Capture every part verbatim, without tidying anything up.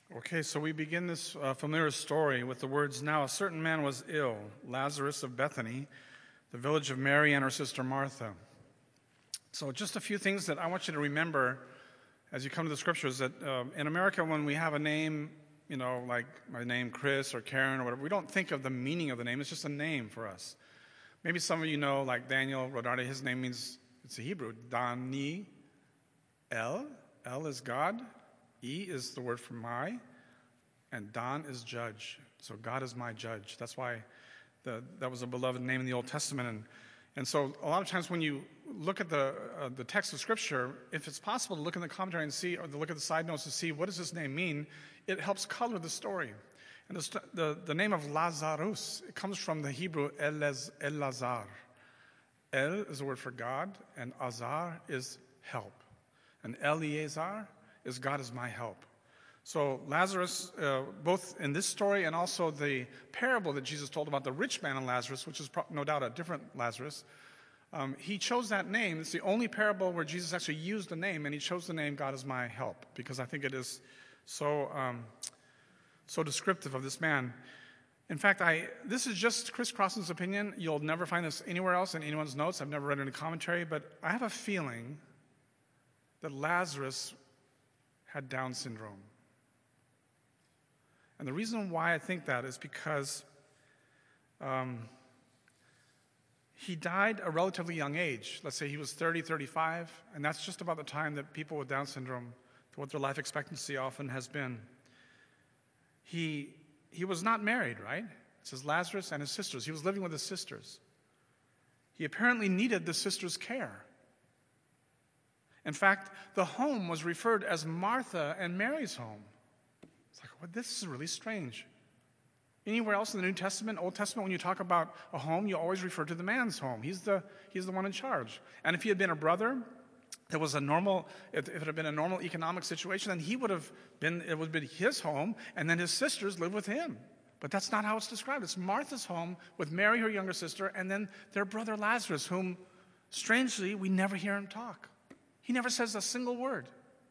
Okay, so we begin this uh, familiar story with the words, "Now a certain man was ill, Lazarus of Bethany, the village of Mary and her sister Martha." So just a few things that I want you to remember as you come to the scriptures, that uh, in America, when we have a name, you know, like my name, Chris or Karen or whatever, we don't think of the meaning of the name. It's just a name for us. Maybe some of you know, like Daniel Rodarte, his name means, it's a Hebrew, Dani El. El is God. E is the word for my, and Don is judge. So God is my judge. That's why the, that was a beloved name in the Old Testament. And, and so a lot of times when you look at the uh, the text of Scripture, if it's possible to look in the commentary and see, or to look at the side notes to see what does this name mean, it helps color the story. And the, the, the name of Lazarus, it comes from the Hebrew El-Lazar. El is the word for God, and Azar is help. And Eliezer is God is my help. So Lazarus, uh, both in this story and also the parable that Jesus told about the rich man and Lazarus, which is pro- no doubt a different Lazarus, um, he chose that name. It's the only parable where Jesus actually used the name, and he chose the name God is my help, because I think it is so um, so descriptive of this man. In fact, I this is just Chris Crossan's opinion. You'll never find this anywhere else in anyone's notes. I've never read any commentary, but I have a feeling that Lazarus had Down syndrome. And the reason why I think that is because um, he died at a relatively young age. Let's say he was thirty, thirty-five, and that's just about the time that people with Down syndrome, what their life expectancy often has been. He, he was not married, right? It says Lazarus and his sisters. He was living with his sisters. He apparently needed the sisters' care. In fact, the home was referred as Martha and Mary's home. It's like, well, this is really strange. Anywhere else in the New Testament, Old Testament, when you talk about a home, you always refer to the man's home. He's the, he's the one in charge. And if he had been a brother, it was a normal, if it had been a normal economic situation, then he would have been, it would have been his home, and then his sisters lived with him. But that's not how it's described. It's Martha's home with Mary, her younger sister, and then their brother Lazarus, whom, strangely, we never hear him talk. He never says a single word.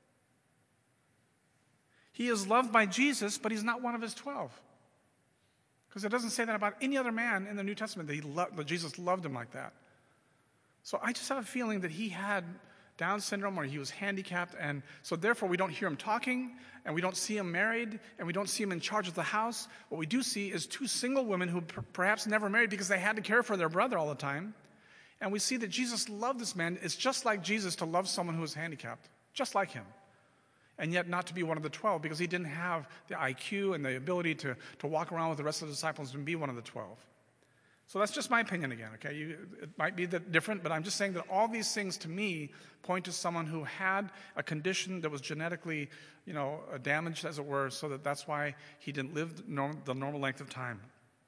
He is loved by Jesus, but he's not one of his twelve. Because it doesn't say that about any other man in the New Testament, that, he lo- that Jesus loved him like that. So I just have a feeling that he had Down syndrome, or he was handicapped, and so therefore we don't hear him talking, and we don't see him married, and we don't see him in charge of the house. What we do see is two single women who per- perhaps never married because they had to care for their brother all the time. And we see that Jesus loved this man. It's just like Jesus to love someone who is handicapped, just like him. And yet not to be one of the twelve, because he didn't have the I Q and the ability to, to walk around with the rest of the disciples and be one of the twelve. So that's just my opinion again, okay? You, it might be that different, but I'm just saying that all these things to me point to someone who had a condition that was genetically, you know, damaged, as it were, so that that's why he didn't live norm, the normal length of time,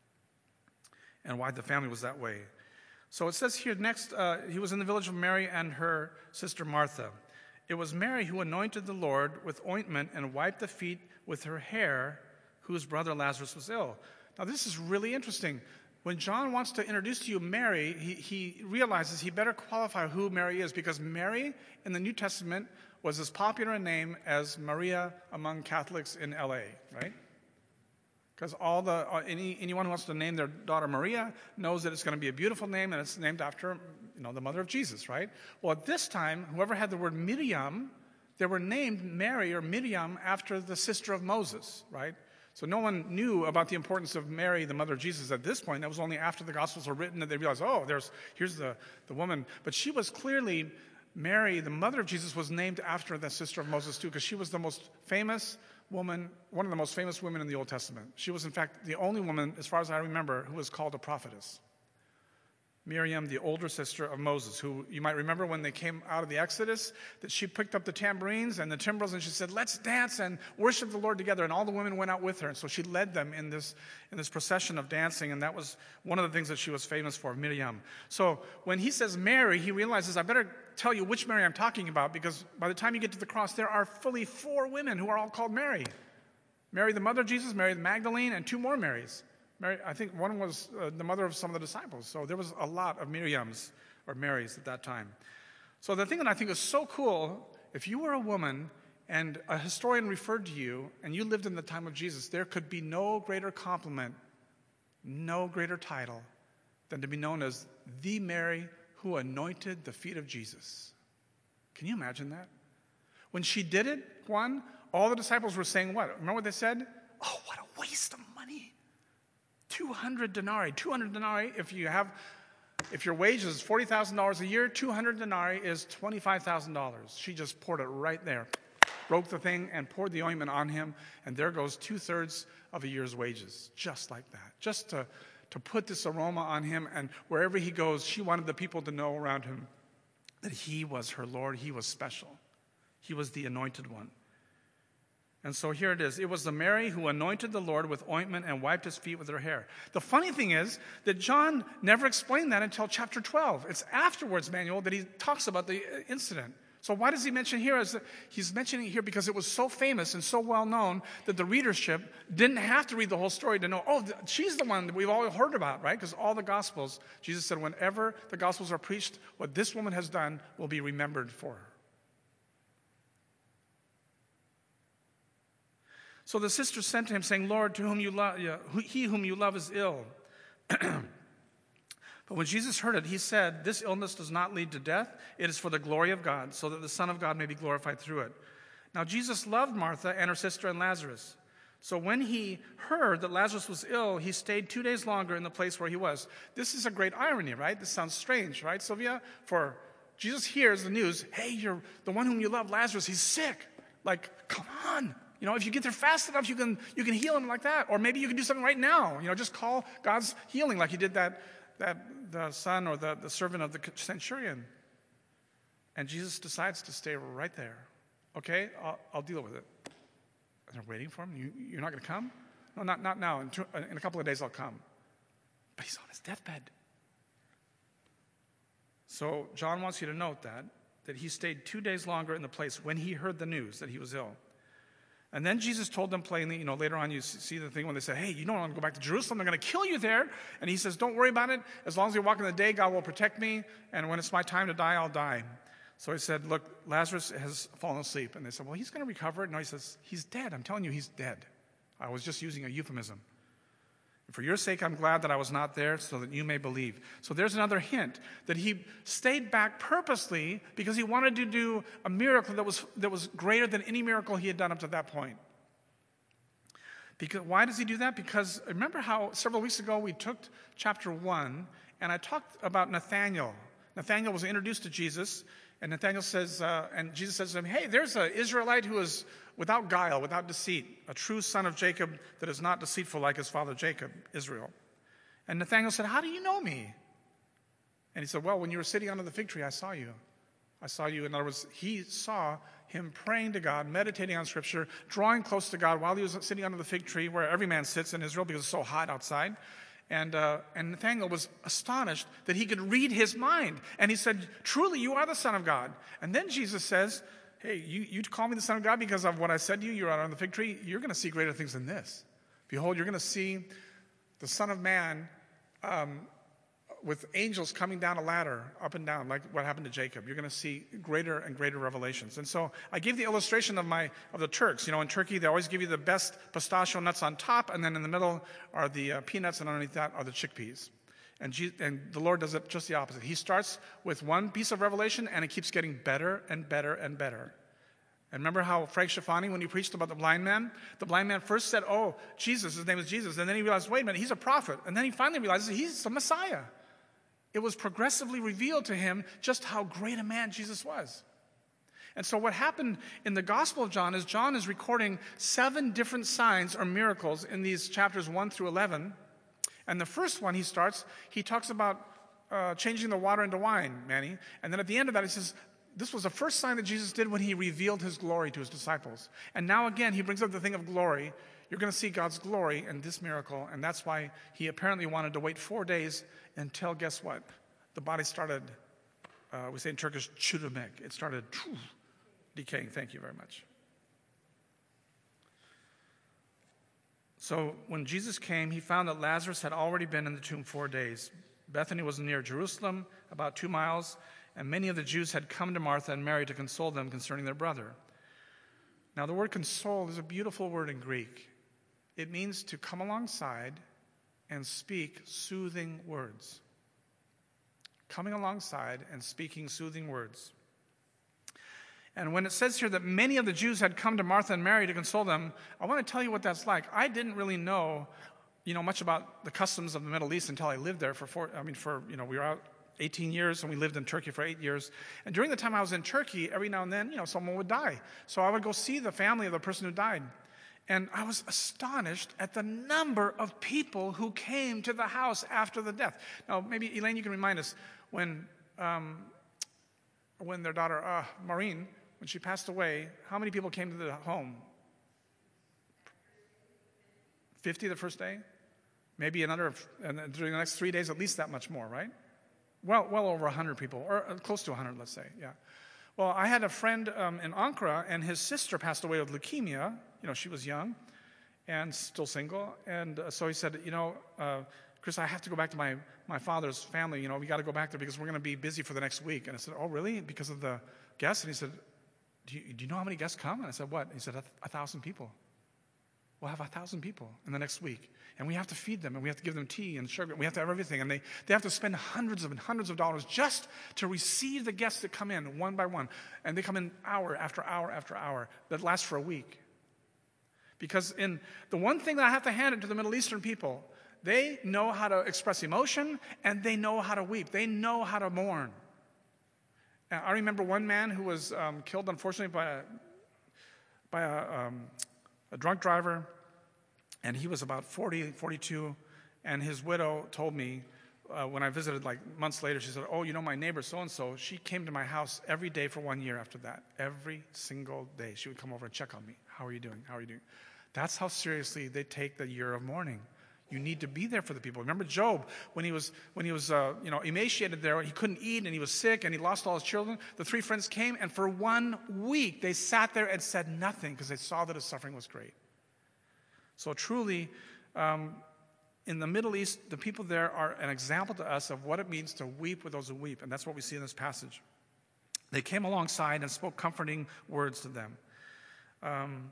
and why the family was that way. So it says here next, uh, he was in the village of Mary and her sister Martha. It was Mary who anointed the Lord with ointment and wiped the feet with her hair, whose brother Lazarus was ill. Now this is really interesting. When John wants to introduce to you Mary, he, he realizes he better qualify who Mary is, because Mary in the New Testament was as popular a name as Maria among Catholics in L A, right? Because all the uh, any anyone who wants to name their daughter Maria knows that it's going to be a beautiful name, and it's named after, you know, the mother of Jesus, right? Well, at this time, whoever had the word Miriam, they were named Mary or Miriam after the sister of Moses, right? So no one knew about the importance of Mary, the mother of Jesus, at this point. That was only after the Gospels were written that they realized, oh, there's here's the, the woman. But she was clearly, Mary, the mother of Jesus, was named after the sister of Moses too, because she was the most famous woman, one of the most famous women in the Old Testament. She was, in fact, the only woman, as far as I remember, who was called a prophetess. Miriam, the older sister of Moses, who you might remember when they came out of the Exodus, that she picked up the tambourines and the timbrels and she said, let's dance and worship the Lord together. And all the women went out with her. And so she led them in this, in this procession of dancing. And that was one of the things that she was famous for, Miriam. So when he says Mary, he realizes, I better tell you which Mary I'm talking about, because by the time you get to the cross, there are fully four women who are all called Mary. Mary, the mother of Jesus, Mary the Magdalene, and two more Marys. Mary, I think one was uh, the mother of some of the disciples. So there was a lot of Miriams or Marys at that time. So the thing that I think is so cool, if you were a woman and a historian referred to you, and you lived in the time of Jesus, there could be no greater compliment, no greater title than to be known as the Mary who anointed the feet of Jesus. Can you imagine that? When she did it, Juan, all the disciples were saying what? Remember what they said? Oh, what a waste of money. two hundred denarii. two hundred denarii, if you have, if your wage is forty thousand dollars a year, two hundred denarii is twenty-five thousand dollars. She just poured it right there, broke the thing and poured the ointment on him, and there goes two-thirds of a year's wages, just like that. Just to, to put this aroma on him, and wherever he goes, she wanted the people to know around him that he was her Lord, he was special. He was the anointed one. And so here it is. It was the Mary who anointed the Lord with ointment and wiped his feet with her hair. The funny thing is that John never explained that until chapter twelve. It's afterwards, Manuel, that he talks about the incident. So why does he mention here? Is that he's mentioning it here because it was so famous and so well known that the readership didn't have to read the whole story to know, oh, she's the one that we've all heard about, right? Because all the Gospels, Jesus said, whenever the Gospels are preached, what this woman has done will be remembered for her. So the sisters sent to him, saying, Lord, to whom you love, yeah, he whom you love is ill. But when Jesus heard it, he said, this illness does not lead to death. It is for the glory of God, so that the Son of God may be glorified through it. Now Jesus loved Martha and her sister and Lazarus. So when he heard that Lazarus was ill, he stayed two days longer in the place where he was. This is a great irony, right? This sounds strange, right, Sylvia? For Jesus hears the news, hey, you're the one whom you love, Lazarus, he's sick. Like, come on. You know, if you get there fast enough, you can you can heal him like that. Or maybe you can do something right now. You know, just call God's healing like he did that, that the son or the, the servant of the centurion. And Jesus decides to stay right there. Okay, I'll, I'll deal with it. And they're waiting for him. You, you're not going to come? No, not, not now. In, two, in a couple of days, I'll come. But he's on his deathbed. So John wants you to note that, that he stayed two days longer in the place when he heard the news that he was ill. And then Jesus told them plainly, you know, later on you see the thing when they say, hey, you don't want to go back to Jerusalem, they're going to kill you there. And he says, don't worry about it. As long as you walk in the day, God will protect me. And when it's my time to die, I'll die. So he said, look, Lazarus has fallen asleep. And they said, well, he's going to recover. No, he says, he's dead. I'm telling you, he's dead. I was just using a euphemism. For your sake, I'm glad that I was not there so that you may believe. So there's another hint that he stayed back purposely because he wanted to do a miracle that was, that was greater than any miracle he had done up to that point. Because, why does he do that? Because remember how several weeks ago we took chapter one and I talked about Nathanael. Nathanael was introduced to Jesus, and Nathanael says, uh, and Jesus says to him, hey, there's an Israelite who is without guile, without deceit, a true son of Jacob that is not deceitful like his father Jacob, Israel. And Nathanael said, how do you know me? And he said, well, when you were sitting under the fig tree, I saw you. I saw you. In other words, he saw him praying to God, meditating on Scripture, drawing close to God while he was sitting under the fig tree where every man sits in Israel because it's so hot outside. And, uh, and Nathanael was astonished that he could read his mind. And he said, truly, you are the Son of God. And then Jesus says, hey, you, you call me the Son of God because of what I said to you, you're out on the fig tree. You're going to see greater things than this. Behold, you're going to see the Son of Man um, with angels coming down a ladder, up and down, like what happened to Jacob. You're going to see greater and greater revelations. And so I gave the illustration of my of the Turks. You know, in Turkey, they always give you the best pistachio nuts on top, and then in the middle are the uh, peanuts, and underneath that are the chickpeas. And, Je- and the Lord does it just the opposite. He starts with one piece of revelation, and it keeps getting better and better and better. And remember how Frank Schifani, when he preached about the blind man, the blind man first said, oh, Jesus, his name is Jesus. And then he realized, wait a minute, he's a prophet. And then he finally realizes he's the Messiah. It was progressively revealed to him just how great a man Jesus was. And so what happened in the Gospel of John is John is recording seven different signs or miracles in these chapters one through eleven. And the first one he starts, he talks about uh, changing the water into wine, Manny. And then at the end of that, he says, this was the first sign that Jesus did when he revealed his glory to his disciples. And now again, he brings up the thing of glory. You're going to see God's glory in this miracle. And that's why he apparently wanted to wait four days until, guess what? The body started, uh, we say in Turkish, çürümek. It started phew, decaying. Thank you very much. So when Jesus came, he found that Lazarus had already been in the tomb four days. Bethany was near Jerusalem, about two miles, and many of the Jews had come to Martha and Mary to console them concerning their brother. Now, the word console is a beautiful word in Greek. It means to come alongside and speak soothing words. Coming alongside and speaking soothing words. And when it says here that many of the Jews had come to Martha and Mary to console them, I want to tell you what that's like. I didn't really know, you know, much about the customs of the Middle East until I lived there for four, I mean, for, you know, we were out eighteen years and we lived in Turkey for eight years. And during the time I was in Turkey, every now and then, you know, someone would die. So I would go see the family of the person who died. And I was astonished at the number of people who came to the house after the death. Now, maybe, Elaine, you can remind us, when um, when their daughter, uh, Maureen, when she passed away, how many people came to the home? fifty the first day? Maybe another, and during the next three days, at least that much more, right? Well, well over one hundred people, or close to one hundred, let's say, yeah. Well, I had a friend um, in Ankara, and his sister passed away with leukemia. You know, she was young and still single. And uh, so he said, you know, uh, Chris, I have to go back to my, my father's family. You know, we got to go back there because we're going to be busy for the next week. And I said, oh, really? Because of the guests? And he said, do you, do you know how many guests come? And I said, what? And he said, a, a thousand people. We'll have a thousand people in the next week. And we have to feed them, and we have to give them tea and sugar. We have to have everything. And they, they have to spend hundreds of and hundreds of dollars just to receive the guests that come in one by one. And they come in hour after hour after hour. That lasts for a week. Because in the one thing that I have to hand it to the Middle Eastern people, they know how to express emotion, and they know how to weep. They know how to mourn. Now, I remember one man who was um, killed, unfortunately, by a, by a, um, a drunk driver. And he was about forty, forty-two, and his widow told me uh, when I visited like months later, she said, oh, you know, my neighbor so-and-so, she came to my house every day for one year after that. Every single day. She would come over and check on me. How are you doing? How are you doing? That's how seriously they take the year of mourning. You need to be there for the people. Remember Job, when he was, when he was uh, you know, emaciated there, he couldn't eat, and he was sick, and he lost all his children. The three friends came, and for one week, they sat there and said nothing because they saw that his suffering was great. So truly, um, in the Middle East, the people there are an example to us of what it means to weep with those who weep. And that's what we see in this passage. They came alongside and spoke comforting words to them. Um,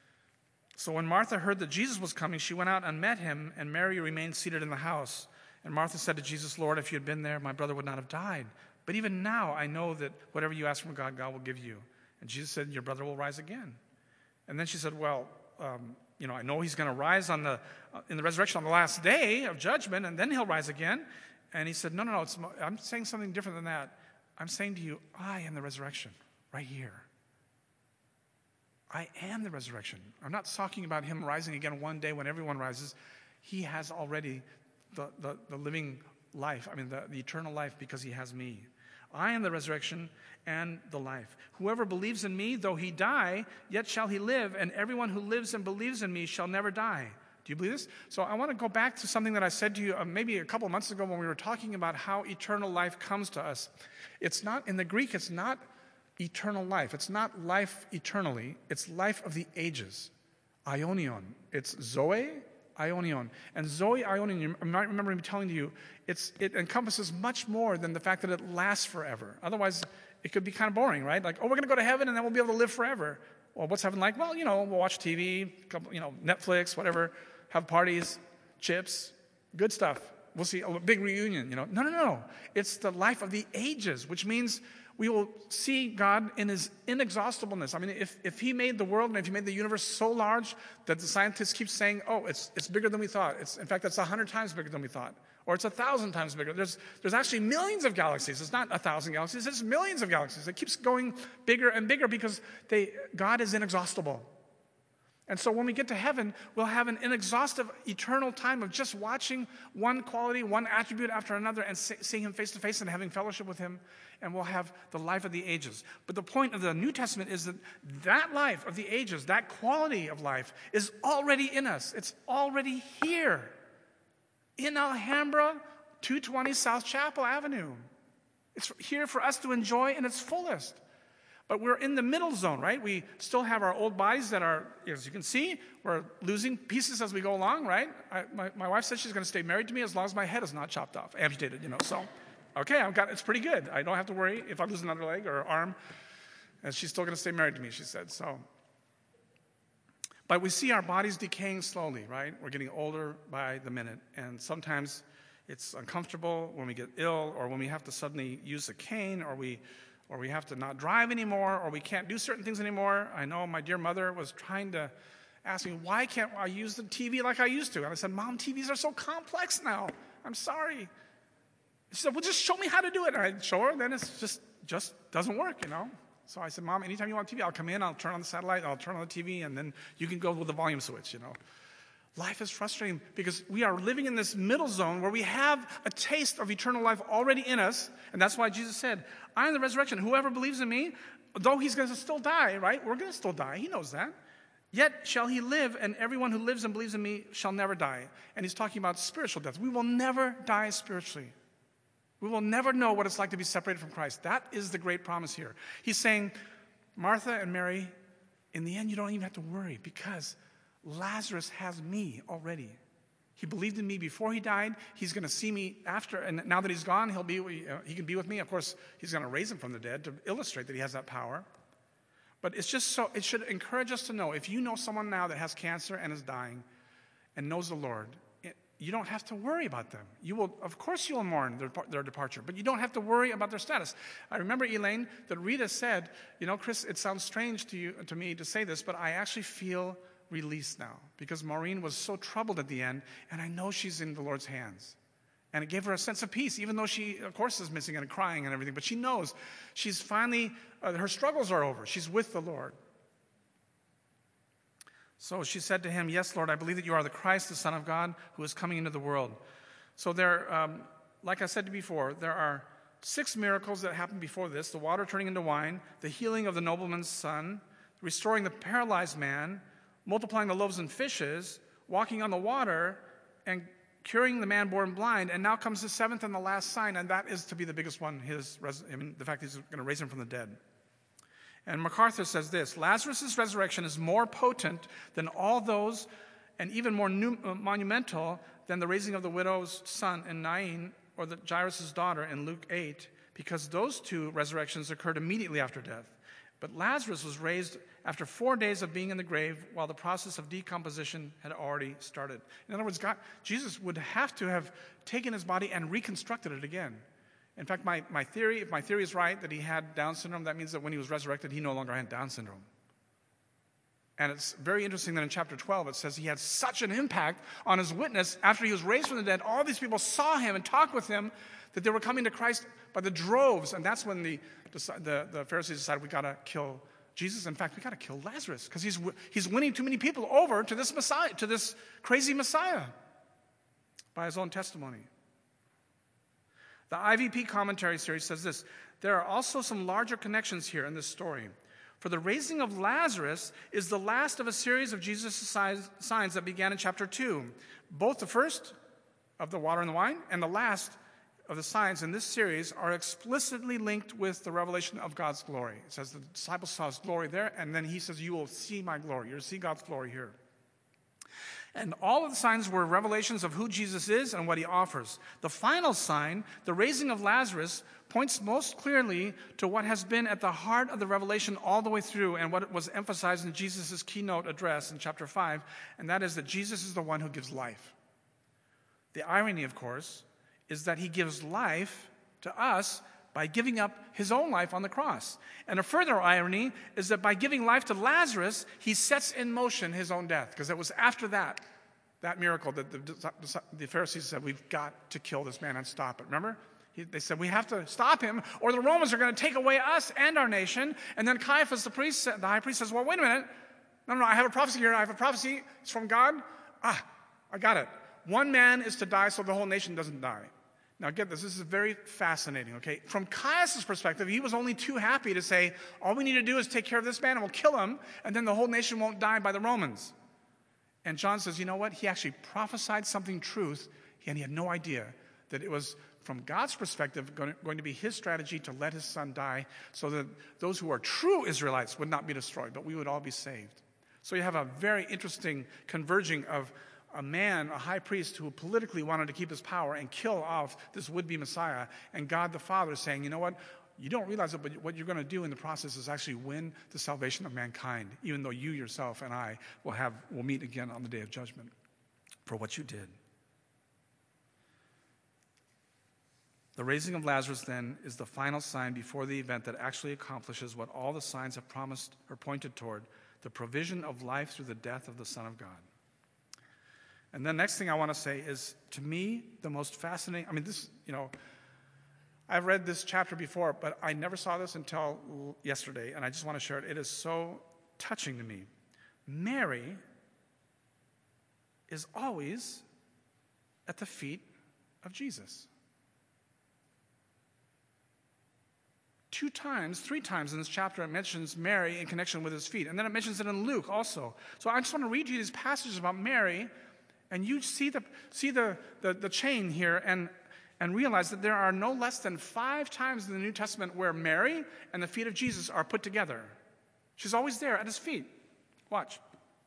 so when Martha heard that Jesus was coming, she went out and met him, and Mary remained seated in the house. And Martha said to Jesus, Lord, if you had been there, my brother would not have died. But even now I know that whatever you ask from God, God will give you. And Jesus said, your brother will rise again. And then she said, well, um, you know, I know he's going to rise on the uh, in the resurrection on the last day of judgment, and then he'll rise again. And he said, no, no, no, it's, I'm saying something different than that. I'm saying to you, I am the resurrection, right here. I am the resurrection. I'm not talking about him rising again one day when everyone rises. He has already the, the, the living life, I mean, the, the eternal life, because he has me. I am the resurrection and the life. Whoever believes in me, though he die, yet shall he live, and everyone who lives and believes in me shall never die. Do you believe this? So I want to go back to something that I said to you uh, maybe a couple of months ago when we were talking about how eternal life comes to us. It's not, in the Greek, it's not eternal life. It's not life eternally. It's life of the ages. Aionion. It's Zoe, Aionion. And Zoe, Aionion, I might remember me telling you, it's, it encompasses much more than the fact that it lasts forever. Otherwise, it could be kind of boring, right? Like, oh, we're going to go to heaven and then we'll be able to live forever. Well, what's heaven like? Well, you know, we'll watch T V, couple, you know, Netflix, whatever, have parties, chips, good stuff. We'll see a big reunion, you know. No, no, no. It's the life of the ages, which means we will see God in his inexhaustibleness. I mean, if, if he made the world and if he made the universe so large that the scientists keep saying, oh, it's it's bigger than we thought. It's, in fact, it's a hundred times bigger than we thought. Or it's a thousand times bigger. There's, there's actually millions of galaxies. It's not a thousand galaxies. It's millions of galaxies. It keeps going bigger and bigger because they, God is inexhaustible. And so when we get to heaven, we'll have an inexhaustive, eternal time of just watching one quality, one attribute after another, and seeing him face to face and having fellowship with him. And we'll have the life of the ages. But the point of the New Testament is that that life of the ages, that quality of life, is already in us. It's already here in Alhambra, two twenty South Chapel Avenue. It's here for us to enjoy in its fullest. But we're in the middle zone, right? We still have our old bodies that are, as you can see, we're losing pieces as we go along, right? I, my, my wife said she's going to stay married to me as long as my head is not chopped off, amputated, you know. So, okay, I've got, it's pretty good. I don't have to worry if I lose another leg or arm. And she's still going to stay married to me, she said. So, But we see our bodies decaying slowly, right? We're getting older by the minute. And sometimes it's uncomfortable when we get ill, or when we have to suddenly use a cane, or we or we have to not drive anymore, or we can't do certain things anymore. I know my dear mother was trying to ask me, why can't I use the T V like I used to? And I said, Mom, T Vs are so complex now. I'm sorry. She said, well, just show me how to do it. And I'd show her, and then it just, just doesn't work, you know. So I said, Mom, anytime you want T V, I'll come in, I'll turn on the satellite, I'll turn on the T V, and then you can go with the volume switch, you know. Life is frustrating because we are living in this middle zone where we have a taste of eternal life already in us. And that's why Jesus said, I am the resurrection. Whoever believes in me, though he's going to still die, right? We're going to still die. He knows that. Yet shall he live, and everyone who lives and believes in me shall never die. And he's talking about spiritual death. We will never die spiritually. We will never know what it's like to be separated from Christ. That is the great promise here. He's saying, Martha and Mary, in the end, you don't even have to worry, because Lazarus has me already. He believed in me before he died. He's going to see me after, and now that he's gone, he'll be. Uh, he can be with me. Of course, he's going to raise him from the dead to illustrate that he has that power. But it's just so, it should encourage us to know, if you know someone now that has cancer and is dying and knows the Lord, it, you don't have to worry about them. You will, of course you will mourn their, their departure, but you don't have to worry about their status. I remember, Elaine, that Rita said, you know, Chris, it sounds strange to you, to me to say this, but I actually feel released now, because Maureen was so troubled at the end, and I know she's in the Lord's hands. And it gave her a sense of peace, even though she, of course, is missing and crying and everything. But she knows she's finally, uh, her struggles are over. She's with the Lord. So she said to him, yes, Lord, I believe that you are the Christ, the Son of God, who is coming into the world. So there, um, like I said before, there are six miracles that happened before this: the water turning into wine, the healing of the nobleman's son, restoring the paralyzed man, multiplying the loaves and fishes, walking on the water, and curing the man born blind. And now comes the seventh and the last sign, and that is to be the biggest one, his res- I mean, the fact that he's going to raise him from the dead. And MacArthur says this: Lazarus' resurrection is more potent than all those, and even more new, uh, monumental than the raising of the widow's son in Nain, or the Jairus' daughter in Luke eight, because those two resurrections occurred immediately after death. But Lazarus was raised after four days of being in the grave, while the process of decomposition had already started. In other words, God, Jesus would have to have taken his body and reconstructed it again. In fact, my, my theory, if my theory is right, that he had Down syndrome, that means that when he was resurrected, he no longer had Down syndrome. And it's very interesting that in chapter twelve, it says he had such an impact on his witness after he was raised from the dead. All these people saw him and talked with him, that they were coming to Christ by the droves. And that's when the, the, the Pharisees decided, we got to kill Jesus. In fact, we got to kill Lazarus, because he's, he's winning too many people over to this Messiah, to this crazy Messiah, by his own testimony. The I V P commentary series says this: there are also some larger connections here in this story. For the raising of Lazarus is the last of a series of Jesus' signs that began in chapter two. Both the first of the water and the wine and the last of the signs in this series are explicitly linked with the revelation of God's glory. It says the disciples saw his glory there, and then he says, you will see my glory. You'll see God's glory here. And all of the signs were revelations of who Jesus is and what he offers. The final sign, the raising of Lazarus, points most clearly to what has been at the heart of the revelation all the way through, and what was emphasized in Jesus' keynote address in chapter five, and that is that Jesus is the one who gives life. The irony, of course, is that he gives life to us by giving up his own life on the cross. And a further irony is that by giving life to Lazarus, he sets in motion his own death, because it was after that, that miracle that the, the Pharisees said, we've got to kill this man and stop it. Remember? He, they said, we have to stop him, or the Romans are going to take away us and our nation. And then Caiaphas, the priest, the high priest, says, well, wait a minute. No, no, I have a prophecy here. I have a prophecy. It's from God. Ah, I got it. One man is to die so the whole nation doesn't die. Now get this, this is very fascinating, okay? From Caiaphas' perspective, he was only too happy to say, all we need to do is take care of this man and we'll kill him, and then the whole nation won't die by the Romans. And John says, you know what? He actually prophesied something truth, and he had no idea that it was, from God's perspective, going to be his strategy to let his son die so that those who are true Israelites would not be destroyed, but we would all be saved. So you have a very interesting converging of a man, a high priest, who politically wanted to keep his power and kill off this would-be Messiah, and God the Father saying, you know what, you don't realize it, but what you're going to do in the process is actually win the salvation of mankind, even though you yourself and I will have will meet again on the day of judgment for what you did. The raising of Lazarus, then, is the final sign before the event that actually accomplishes what all the signs have promised or pointed toward, the provision of life through the death of the Son of God. And the next thing I want to say is, to me, the most fascinating, I mean, this, you know, I've read this chapter before, but I never saw this until yesterday, and I just want to share it. It is so touching to me. Mary is always at the feet of Jesus. Two times, three times in this chapter, it mentions Mary in connection with his feet. And then it mentions it in Luke also. So I just want to read you these passages about Mary, and you see the see the, the, the chain here and, and realize that there are no less than five times in the New Testament where Mary and the feet of Jesus are put together. She's always there at his feet. Watch.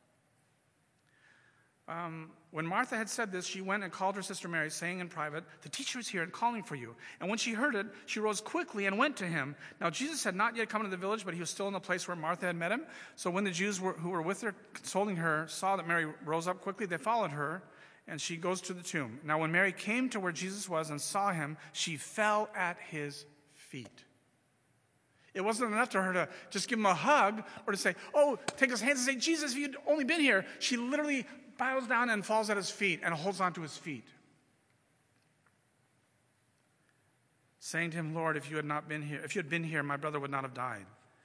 Um, when Martha had said this, she went and called her sister Mary, saying in private, "The teacher is here and calling for you." And when she heard it, she rose quickly and went to him. Now Jesus had not yet come into the village, but he was still in the place where Martha had met him. So when the Jews were, who were with her, consoling her, saw that Mary rose up quickly, they followed her, and she goes to the tomb. Now when Mary came to where Jesus was and saw him, she fell at his feet. It wasn't enough to her to just give him a hug or to say, "Oh, take his hands and say, 'Jesus, if you'd only been here.'" She literally bows down and falls at his feet and holds on to his feet, saying to him, "Lord, if you had not been here, if you had been here, my brother would not have died."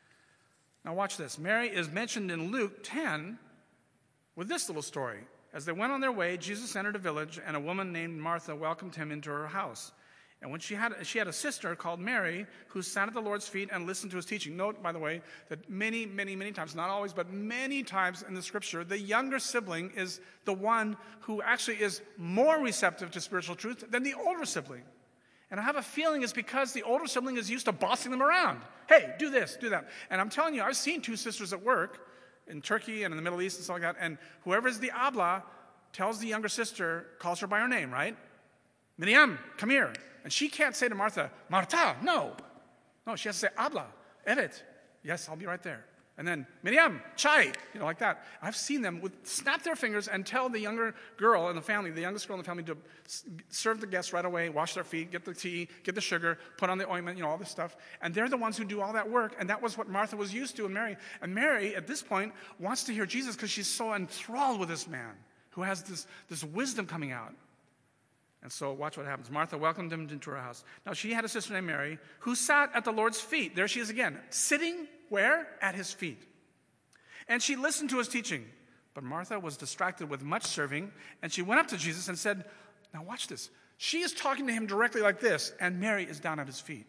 Now watch this. Mary is mentioned in Luke ten with this little story. As they went on their way, Jesus entered a village, and a woman named Martha welcomed him into her house. And when she had, she had a sister called Mary who sat at the Lord's feet and listened to his teaching. Note, by the way, that many, many, many times, not always, but many times in the scripture, the younger sibling is the one who actually is more receptive to spiritual truth than the older sibling. And I have a feeling it's because the older sibling is used to bossing them around. Hey, do this, do that. And I'm telling you, I've seen two sisters at work in Turkey and in the Middle East and stuff like that, and whoever's the habla tells the younger sister, calls her by her name, right? "Miriam, come here." And she can't say to Martha, "Marta, no." No, she has to say, "Habla, Evet." "Yes, I'll be right there." And then, "Miriam, chai," you know, like that. I've seen them with, snap their fingers and tell the younger girl in the family, the youngest girl in the family, to serve the guests right away, wash their feet, get the tea, get the sugar, put on the ointment, you know, all this stuff. And they're the ones who do all that work. And that was what Martha was used to and Mary. And Mary, at this point, wants to hear Jesus because she's so enthralled with this man who has this, this wisdom coming out. And so watch what happens. Martha welcomed him into her house. Now she had a sister named Mary who sat at the Lord's feet. There she is again, sitting where? At his feet. And she listened to his teaching. But Martha was distracted with much serving, and she went up to Jesus and said, now watch this. She is talking to him directly like this, and Mary is down at his feet.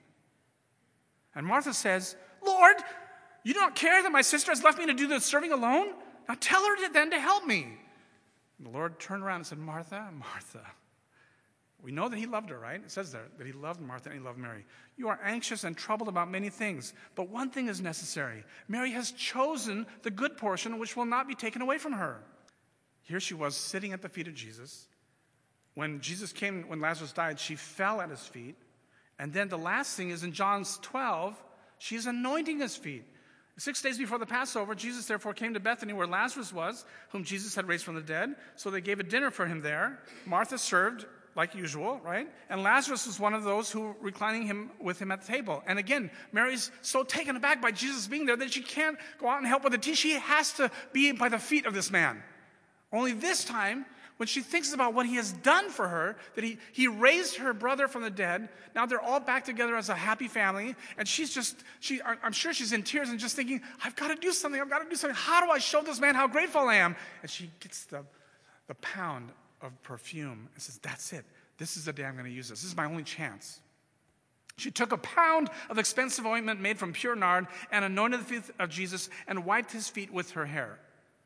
And Martha says, "Lord, you don't care that my sister has left me to do the serving alone? Now tell her to, then to help me." And the Lord turned around and said, "Martha, Martha." We know that he loved her, right? It says there that he loved Martha and he loved Mary. "You are anxious and troubled about many things, but one thing is necessary. Mary has chosen the good portion which will not be taken away from her." Here she was sitting at the feet of Jesus. When Jesus came, when Lazarus died, she fell at his feet. And then the last thing is in John twelve, she's anointing his feet. Six days before the Passover, Jesus therefore came to Bethany where Lazarus was, whom Jesus had raised from the dead. So they gave a dinner for him there. Martha served, like usual, right? And Lazarus was one of those who were reclining him with him at the table. And again, Mary's so taken aback by Jesus being there that she can't go out and help with the tea. She has to be by the feet of this man. Only this time, when she thinks about what he has done for her, that he, he raised her brother from the dead, now they're all back together as a happy family, and she's just, she, I'm sure she's in tears and just thinking, I've got to do something, I've got to do something. How do I show this man how grateful I am? And she gets the, the pound of perfume and says, that's it. This is the day I'm going to use this. This is my only chance. She took a pound of expensive ointment made from pure nard and anointed the feet of Jesus and wiped his feet with her hair.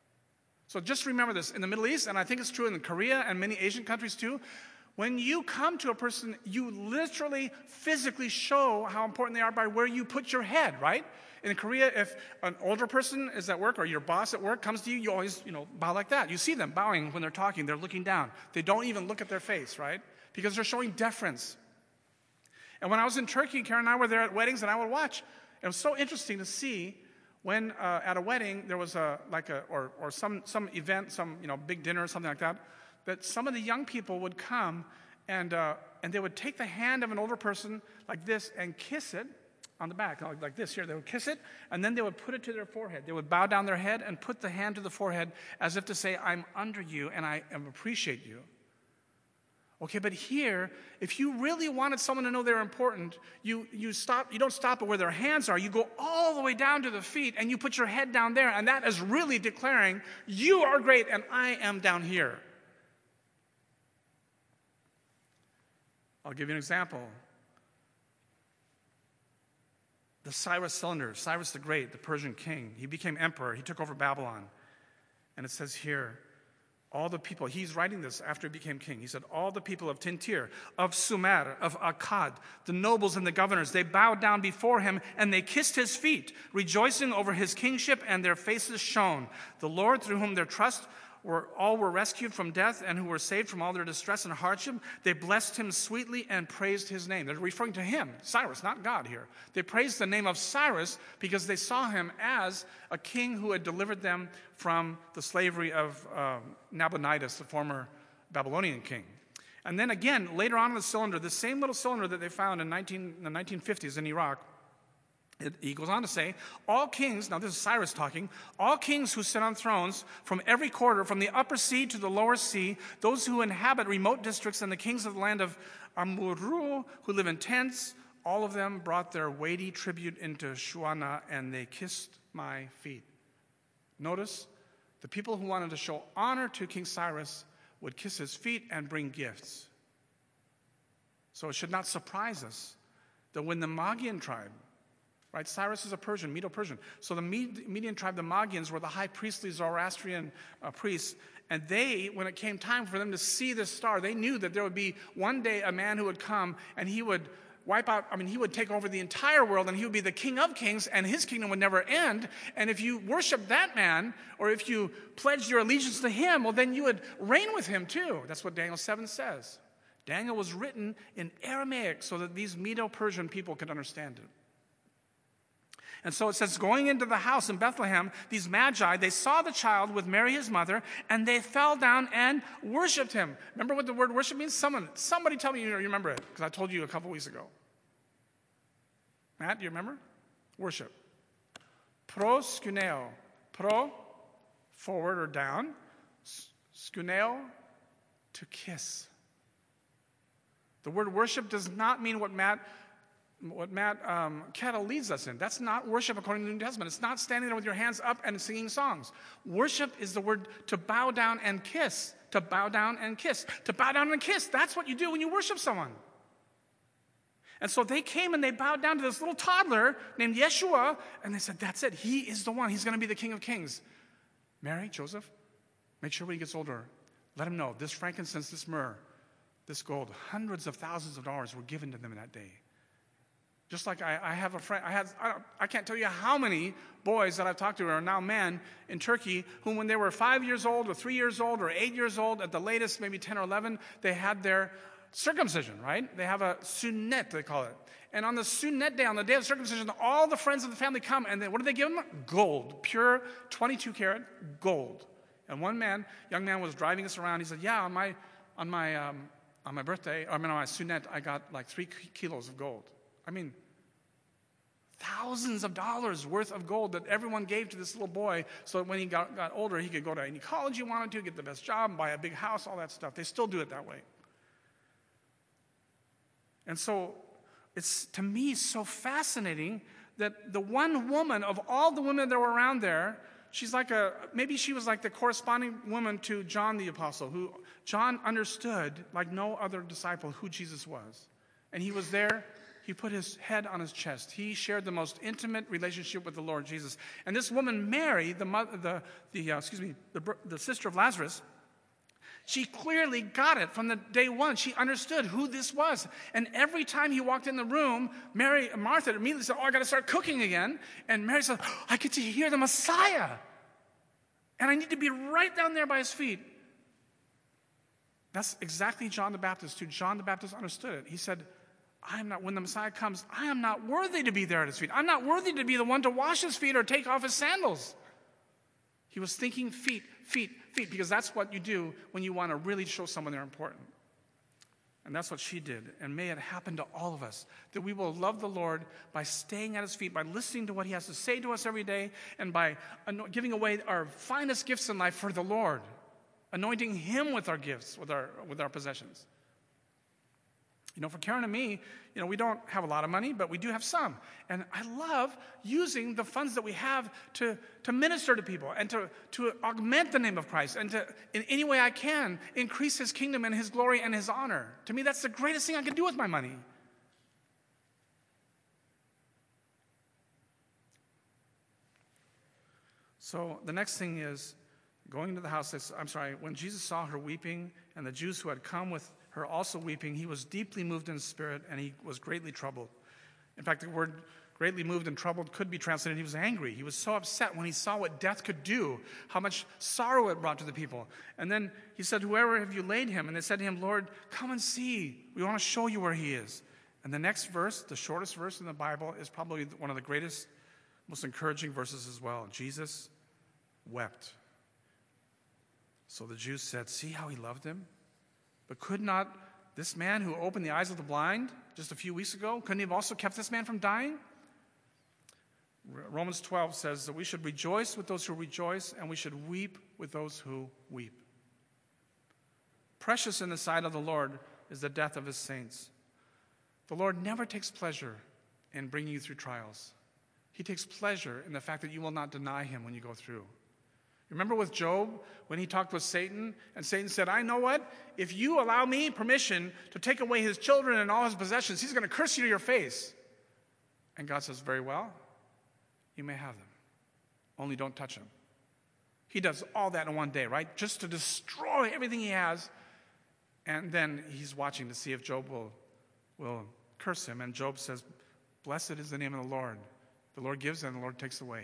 So just remember this. In the Middle East, and I think it's true in Korea and many Asian countries too, when you come to a person, you literally, physically show how important they are by where you put your head, right? In Korea, if an older person is at work or your boss at work comes to you, you always, you know, bow like that. You see them bowing when they're talking. They're looking down. They don't even look at their face, right? Because they're showing deference. And when I was in Turkey, Karen and I were there at weddings, and I would watch. It was so interesting to see when uh, at a wedding there was a like a or or some some event, some you know big dinner or something like that, that some of the young people would come and uh, and they would take the hand of an older person like this and kiss it on the back, like, like this here. They would kiss it, and then they would put it to their forehead. They would bow down their head and put the hand to the forehead as if to say, I'm under you and I appreciate you. Okay, but here, if you really wanted someone to know they're important, you, you, stop, you don't stop at where their hands are. You go all the way down to the feet, and you put your head down there, and that is really declaring, you are great, and I am down here. I'll give you an example. The Cyrus cylinder, Cyrus the Great, the Persian king, he became emperor. He took over Babylon. And it says here, all the people, he's writing this after he became king. He said, all the people of Tintir, of Sumer, of Akkad, the nobles and the governors, they bowed down before him and they kissed his feet, rejoicing over his kingship, and their faces shone. The Lord, through whom their trust were, all were rescued from death and who were saved from all their distress and hardship, they blessed him sweetly and praised his name. They're referring to him, Cyrus, not God here. They praised the name of Cyrus because they saw him as a king who had delivered them from the slavery of um, Nabonidus, the former Babylonian king. And then again, later on in the cylinder, the same little cylinder that they found in, nineteen, in the nineteen fifties in Iraq, It, he goes on to say, all kings, now this is Cyrus talking, all kings who sit on thrones from every quarter, from the upper sea to the lower sea, those who inhabit remote districts and the kings of the land of Amurru who live in tents, all of them brought their weighty tribute into Shuana and they kissed my feet. Notice, the people who wanted to show honor to King Cyrus would kiss his feet and bring gifts. So it should not surprise us that when the Magian tribe, right? Cyrus is a Persian, Medo-Persian. So the Median tribe, the Magians, were the high priestly Zoroastrian uh, priests. And they, when it came time for them to see this star, they knew that there would be one day a man who would come and he would wipe out, I mean, he would take over the entire world and he would be the king of kings and his kingdom would never end. And if you worship that man, or if you pledged your allegiance to him, well, then you would reign with him too. That's what Daniel seven says. Daniel was written in Aramaic so that these Medo-Persian people could understand it. And so it says, going into the house in Bethlehem, these magi, they saw the child with Mary his mother, and they fell down and worshiped him. Remember what the word worship means? Someone, somebody tell me you remember it, because I told you a couple weeks ago. Matt, do you remember? Worship. Pro skuneo. Pro, forward or down. Skuneo, to kiss. The word worship does not mean what Matt What Matt um, Kettle leads us in. That's not worship according to the New Testament. It's not standing there with your hands up and singing songs. Worship is the word to bow down and kiss. To bow down and kiss. To bow down and kiss. That's what you do when you worship someone. And so they came and they bowed down to this little toddler named Yeshua, and they said, that's it. He is the one. He's going to be the King of Kings. Mary, Joseph, make sure when he gets older, let him know this frankincense, this myrrh, this gold, hundreds of thousands of dollars were given to them in that day. Just like I, I have a friend, I, had, I, I can't tell you how many boys that I've talked to are now men in Turkey who when they were five years old or three years old or eight years old, at the latest, maybe ten or eleven, they had their circumcision, right? They have a sunnet, they call it. And on the sunnet day, on the day of circumcision, all the friends of the family come, and then what do they give them? Gold, pure twenty-two karat gold. And one man, young man, was driving us around. He said, yeah, on my, on my, um, on my birthday, I mean on my sunnet, I got like three kilos of gold. I mean, thousands of dollars worth of gold that everyone gave to this little boy so that when he got, got older, he could go to any college he wanted to, get the best job, buy a big house, all that stuff. They still do it that way. And so it's, to me, so fascinating that the one woman of all the women that were around there, she's like a, maybe she was like the corresponding woman to John the Apostle, who John understood like no other disciple who Jesus was. And he was there. He put his head on his chest. He shared the most intimate relationship with the Lord Jesus. And this woman, Mary, the mother, the, the uh, excuse me, the, the sister of Lazarus, she clearly got it from the day one. She understood who this was. And every time he walked in the room, Mary, Martha immediately said, oh, I got to start cooking again. And Mary said, oh, I get to hear the Messiah. And I need to be right down there by his feet. That's exactly John the Baptist, too. John the Baptist understood it. He said, I am not, when the Messiah comes, I am not worthy to be there at his feet. I'm not worthy to be the one to wash his feet or take off his sandals. He was thinking feet, feet, feet, because that's what you do when you want to really show someone they're important. And that's what she did. And may it happen to all of us, that we will love the Lord by staying at his feet, by listening to what he has to say to us every day, and by giving away our finest gifts in life for the Lord, anointing him with our gifts, with our, with our possessions. You know, for Karen and me, you know, we don't have a lot of money, but we do have some. And I love using the funds that we have to, to minister to people and to, to augment the name of Christ and to, in any way I can, increase his kingdom and his glory and his honor. To me, that's the greatest thing I can do with my money. So the next thing is going into the house. I'm sorry, when Jesus saw her weeping and the Jews who had come with her also weeping, he was deeply moved in spirit, and he was greatly troubled. In fact, the word greatly moved and troubled could be translated, he was angry. He was so upset when he saw what death could do, how much sorrow it brought to the people. And then he said, whoever have you laid him? And they said to him, Lord, come and see. We want to show you where he is. And the next verse, the shortest verse in the Bible, is probably one of the greatest, most encouraging verses as well. Jesus wept. So the Jews said, see how he loved him? But could not this man who opened the eyes of the blind just a few weeks ago, couldn't he have also kept this man from dying? Romans twelve says that we should rejoice with those who rejoice, and we should weep with those who weep. Precious in the sight of the Lord is the death of his saints. The Lord never takes pleasure in bringing you through trials. He takes pleasure in the fact that you will not deny him when you go through. Remember with Job, when he talked with Satan, and Satan said, I know what? If you allow me permission to take away his children and all his possessions, he's going to curse you to your face. And God says, very well, you may have them. Only don't touch them. He does all that in one day, right? Just to destroy everything he has. And then he's watching to see if Job will, will curse him. And Job says, blessed is the name of the Lord. The Lord gives and the Lord takes away.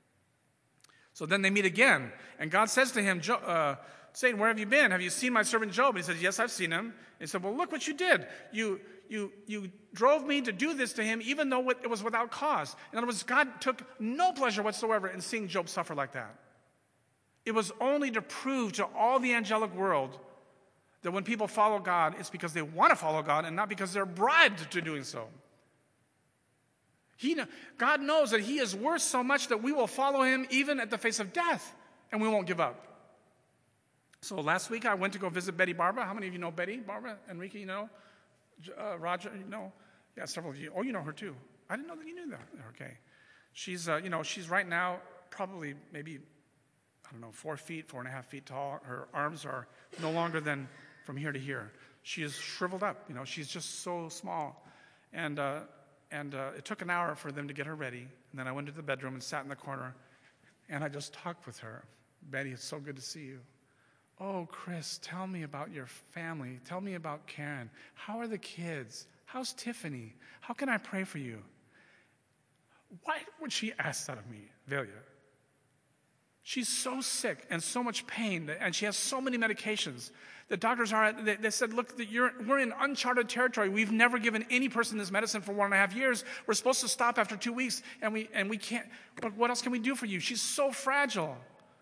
So then they meet again, and God says to him, uh, Satan, where have you been? Have you seen my servant Job? And he says, yes, I've seen him. And he said, well, look what you did. You, you, you drove me to do this to him, even though it was without cause. In other words, God took no pleasure whatsoever in seeing Job suffer like that. It was only to prove to all the angelic world that when people follow God, it's because they want to follow God and not because they're bribed to doing so. He, God knows that he is worth so much that we will follow him even at the face of death, and we won't give up. So last week I went to go visit Betty Barbara. How many of you know Betty Barbara? Enrique, you know? Uh, Roger, you know? Yeah, several of you. Oh, you know her too. I didn't know that you knew that. Okay. She's, uh, you know, she's right now probably maybe, I don't know, four feet, four and a half feet tall. Her arms are no longer than from here to here. She is shriveled up. You know, she's just so small. And, uh, And uh, it took an hour for them to get her ready. And then I went to the bedroom and sat in the corner. And I just talked with her. Betty, it's so good to see you. Oh, Chris, tell me about your family. Tell me about Karen. How are the kids? How's Tiffany? How can I pray for you? Why would she ask that of me, Velia? She's so sick and so much pain, and she has so many medications. The doctors are, they, they said, look, you're, we're in uncharted territory. We've never given any person this medicine for one and a half years. We're supposed to stop after two weeks, and we, and we can't, but what else can we do for you? She's so fragile.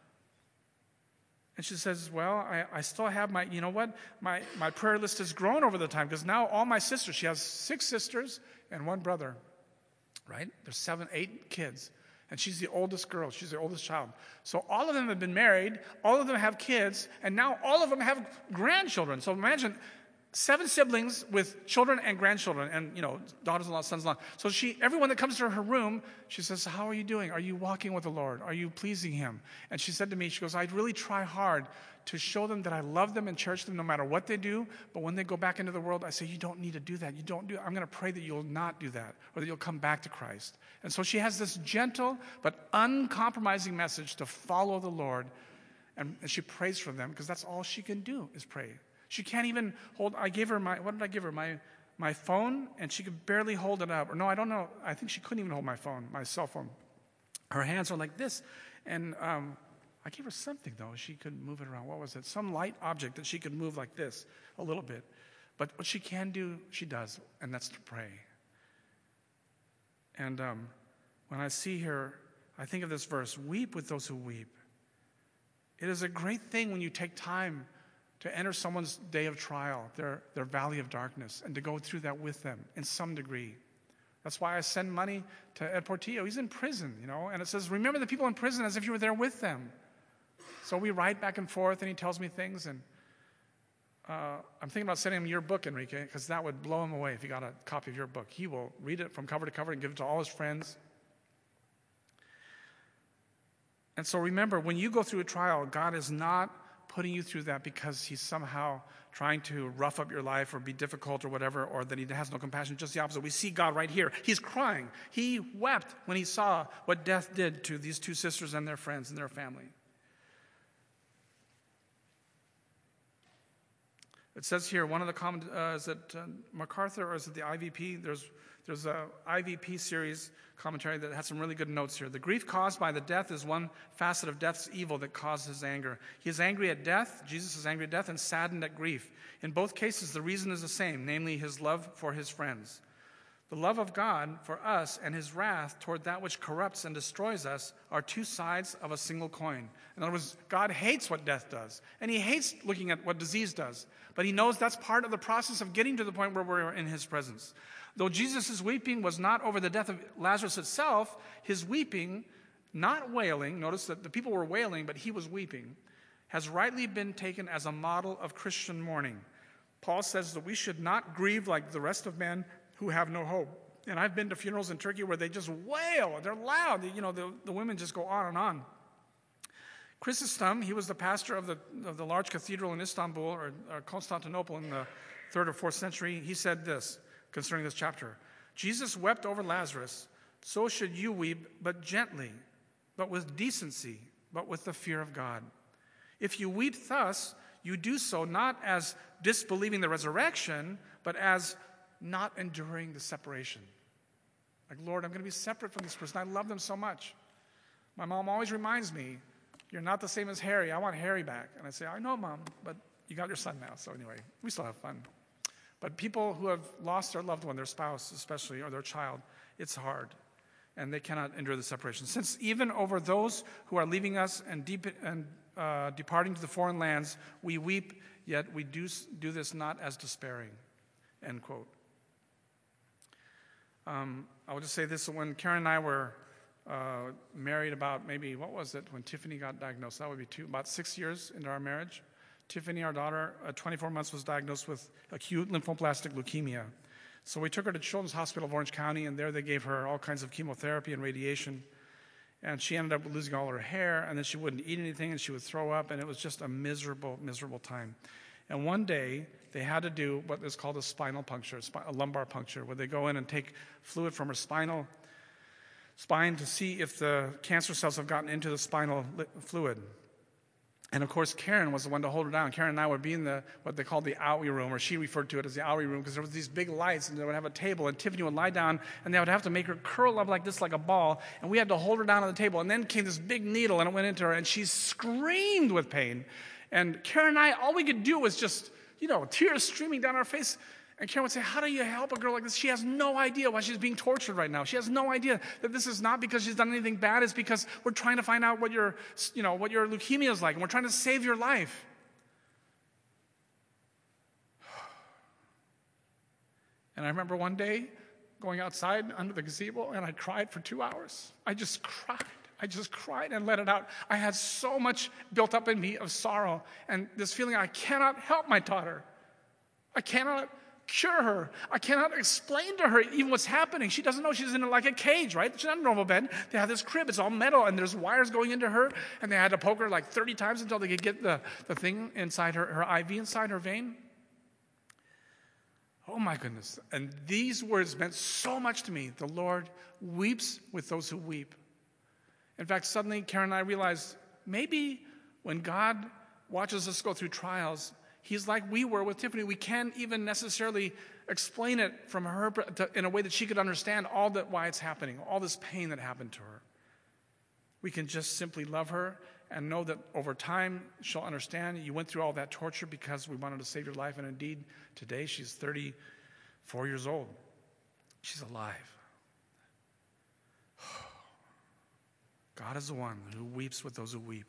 And she says, well, I, I still have my, you know what? My, my prayer list has grown over the time, because now all my sisters, she has six sisters and one brother, right? There's seven, eight kids. And she's the oldest girl. She's the oldest child. So all of them have been married. All of them have kids. And now all of them have grandchildren. So imagine seven siblings with children and grandchildren and, you know, daughters-in-law, sons-in-law. So she, everyone that comes to her room, she says, how are you doing? Are you walking with the Lord? Are you pleasing him? And she said to me, she goes, I really try hard to show them that I love them and cherish them no matter what they do. But when they go back into the world, I say, you don't need to do that. You don't do. I'm going to pray that you'll not do that, or that you'll come back to Christ. And so she has this gentle but uncompromising message to follow the Lord. And, and she prays for them, because that's all she can do is pray. She can't even hold, I gave her my, what did I give her? My, my phone, and she could barely hold it up. Or no, I don't know. I think she couldn't even hold my phone, my cell phone. Her hands are like this. And um, I gave her something, though. She could move it around. What was it? Some light object that she could move like this a little bit. But what she can do, she does, and that's to pray. And um, when I see her, I think of this verse, weep with those who weep. It is a great thing when you take time to enter someone's day of trial, their, their valley of darkness, and to go through that with them in some degree. That's why I send money to Ed Portillo. He's in prison, you know, and it says, remember the people in prison as if you were there with them. So we write back and forth, and he tells me things, and uh, I'm thinking about sending him your book, Enrique, because that would blow him away if he got a copy of your book. He will read it from cover to cover and give it to all his friends. And so remember, when you go through a trial, God is not putting you through that because he's somehow trying to rough up your life or be difficult or whatever, or that he has no compassion. Just the opposite. We see God right here. He's crying. He wept when he saw what death did to these two sisters and their friends and their family. It says here, one of the common, uh, is it uh, MacArthur or is it the I V P? There's there's a I V P series commentary that has some really good notes here. The grief caused by the death is one facet of death's evil that causes anger. He is angry at death, Jesus is angry at death, and saddened at grief. In both cases, the reason is the same, namely his love for his friends. The love of God for us and his wrath toward that which corrupts and destroys us are two sides of a single coin. In other words, God hates what death does, and he hates looking at what disease does. But he knows that's part of the process of getting to the point where we're in his presence. Though Jesus' weeping was not over the death of Lazarus itself, his weeping, not wailing, notice that the people were wailing, but he was weeping, has rightly been taken as a model of Christian mourning. Paul says that we should not grieve like the rest of men who have no hope. And I've been to funerals in Turkey where they just wail. They're loud. You know, the, the women just go on and on. Chrysostom, he was the pastor of the, of the large cathedral in Istanbul or, or Constantinople in the third or fourth century. He said this concerning this chapter. Jesus wept over Lazarus. So should you weep, but gently, but with decency, but with the fear of God. If you weep thus, you do so not as disbelieving the resurrection, but as not enduring the separation. Like, Lord, I'm going to be separate from this person. I love them so much. My mom always reminds me, you're not the same as Harry. I want Harry back. And I say, I know, Mom, but you got your son now. So anyway, we still have fun. But people who have lost their loved one, their spouse especially, or their child, it's hard. And they cannot endure the separation. Since even over those who are leaving us and, deep, and uh, departing to the foreign lands, we weep, yet we do, do this not as despairing. End quote. Um, I will just say this, when Karen and I were uh, married about maybe, what was it, when Tiffany got diagnosed? That would be two, about six years into our marriage. Tiffany, our daughter, at twenty-four months, was diagnosed with acute lymphoblastic leukemia. So we took her to Children's Hospital of Orange County, and there they gave her all kinds of chemotherapy and radiation. And she ended up losing all her hair, and then she wouldn't eat anything, and she would throw up, and it was just a miserable, miserable time. And one day, they had to do what is called a spinal puncture, a lumbar puncture, where they go in and take fluid from her spinal spine to see if the cancer cells have gotten into the spinal fluid. And of course, Karen was the one to hold her down. Karen and I would be in the what they called the owie room, or she referred to it as the owie room, because there was these big lights, and they would have a table, and Tiffany would lie down, and they would have to make her curl up like this, like a ball, and we had to hold her down on the table. And then came this big needle, and it went into her, and she screamed with pain. And Karen and I, all we could do was just, you know, tears streaming down our face. And Karen would say, how do you help a girl like this? She has no idea why she's being tortured right now. She has no idea that this is not because she's done anything bad. It's because we're trying to find out what your, you know, what your leukemia is like, and we're trying to save your life. And I remember one day going outside under the gazebo, and I cried for two hours. I just cried. I just cried and let it out. I had so much built up in me of sorrow and this feeling I cannot help my daughter. I cannot cure her. I cannot explain to her even what's happening. She doesn't know. She's in like a cage, right? She's not in a normal bed. They have this crib. It's all metal, and there's wires going into her, and they had to poke her like thirty times until they could get the, the thing inside her, her I V inside her vein. Oh, my goodness. And these words meant so much to me. The Lord weeps with those who weep. In fact, suddenly Karen and I realized maybe when God watches us go through trials, he's like we were with Tiffany. We can't even necessarily explain it from her to, in a way that she could understand all that why it's happening, all this pain that happened to her. We can just simply love her and know that over time she'll understand you went through all that torture because we wanted to save your life. And indeed, today she's thirty-four years old. She's alive. God is the one who weeps with those who weep.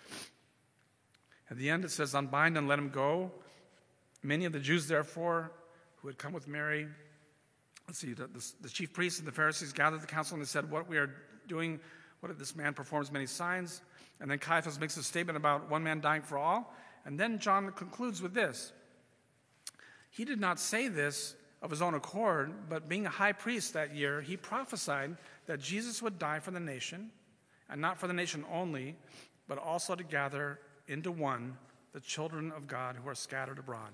At the end it says, unbind and let him go. Many of the Jews, therefore, who had come with Mary, let's see, the, the, the chief priests and the Pharisees gathered the council and they said, what we are doing, what if this man performs many signs? And then Caiaphas makes a statement about one man dying for all. And then John concludes with this. He did not say this of his own accord, but being a high priest that year, he prophesied that Jesus would die for the nation, and not for the nation only, but also to gather into one the children of God who are scattered abroad.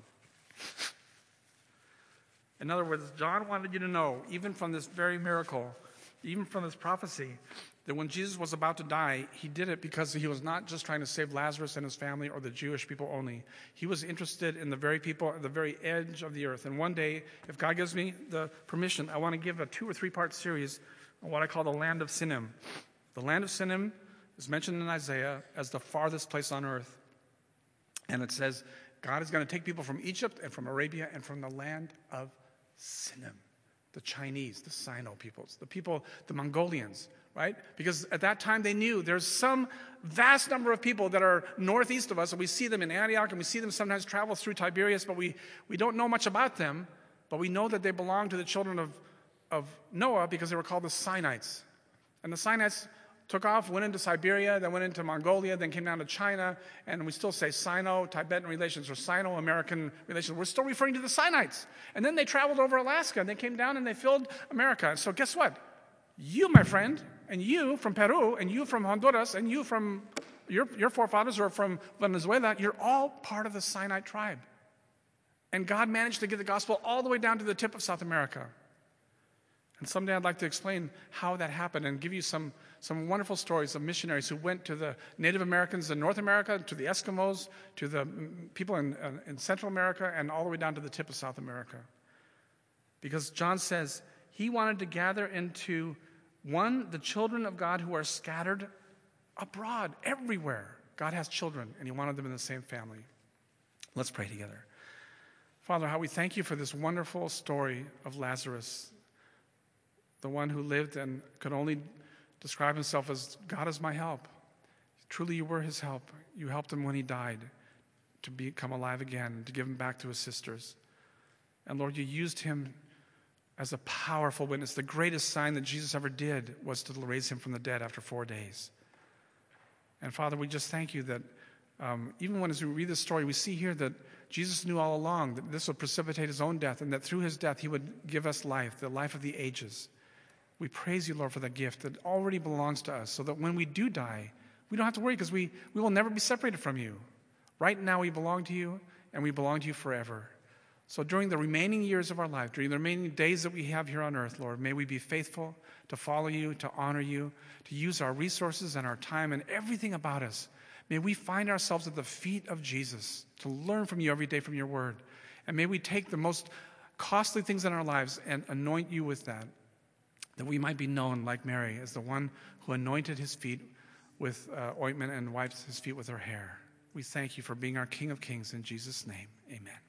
In other words, John wanted you to know, even from this very miracle, even from this prophecy, that when Jesus was about to die, he did it because he was not just trying to save Lazarus and his family or the Jewish people only. He was interested in the very people at the very edge of the earth. And one day, if God gives me the permission, I want to give a two or three part series on what I call the land of Sinim. The land of Sinim is mentioned in Isaiah as the farthest place on earth. And it says God is going to take people from Egypt and from Arabia and from the land of Sinim, the Chinese, the Sino peoples, the people, the Mongolians, right? Because at that time they knew there's some vast number of people that are northeast of us, and we see them in Antioch, and we see them sometimes travel through Tiberias, but we, we don't know much about them, but we know that they belong to the children of, of Noah because they were called the Sinites. And the Sinites took off, went into Siberia, then went into Mongolia, then came down to China, and we still say Sino-Tibetan relations or Sino-American relations. We're still referring to the Sinites. And then they traveled over Alaska, and they came down and they filled America. And so guess what? You, my friend, and you from Peru, and you from Honduras, and you from your, your forefathers or from Venezuela, you're all part of the Sinite tribe. And God managed to get the gospel all the way down to the tip of South America. And someday I'd like to explain how that happened and give you some, some wonderful stories of missionaries who went to the Native Americans in North America, to the Eskimos, to the people in, in Central America, and all the way down to the tip of South America. Because John says he wanted to gather into one, the children of God who are scattered abroad, everywhere. God has children, and he wanted them in the same family. Let's pray together. Father, how we thank you for this wonderful story of Lazarus, the one who lived and could only describe himself as, God is my help. Truly you were his help. You helped him when he died to become alive again, to give him back to his sisters. And Lord, you used him as a powerful witness. The greatest sign that Jesus ever did was to raise him from the dead after four days. And Father, we just thank you that um, even when as we read this story, we see here that Jesus knew all along that this would precipitate his own death and that through his death he would give us life, the life of the ages. We praise you, Lord, for that gift that already belongs to us so that when we do die, we don't have to worry because we, we will never be separated from you. Right now we belong to you and we belong to you forever. So during the remaining years of our life, during the remaining days that we have here on earth, Lord, may we be faithful to follow you, to honor you, to use our resources and our time and everything about us. May we find ourselves at the feet of Jesus to learn from you every day from your word. And may we take the most costly things in our lives and anoint you with that, that we might be known like Mary as the one who anointed his feet with uh, ointment and wiped his feet with her hair. We thank you for being our King of Kings in Jesus' name. Amen.